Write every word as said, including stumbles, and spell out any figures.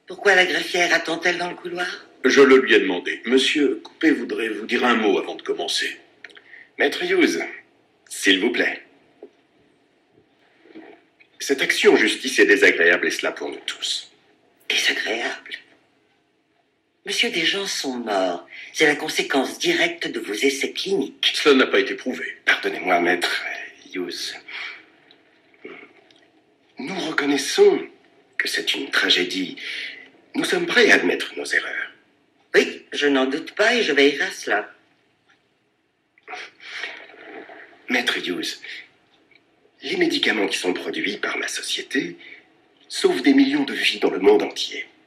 Pourquoi la greffière attend-elle dans le couloir? Je le lui ai demandé. Monsieur Coupé voudrait vous dire un mot avant de commencer. Maître Hughes, s'il vous plaît. Cette action en justice est désagréable, et cela pour nous tous. Désagréable? Monsieur, des gens sont morts. C'est la conséquence directe de vos essais cliniques. Cela n'a pas été prouvé. Pardonnez-moi, Maître Hughes. Nous reconnaissons que c'est une tragédie. Nous sommes prêts à admettre nos erreurs. Oui, je n'en doute pas et je veillerai à cela. Maître Hughes, les médicaments qui sont produits par ma société sauvent des millions de vies dans le monde entier.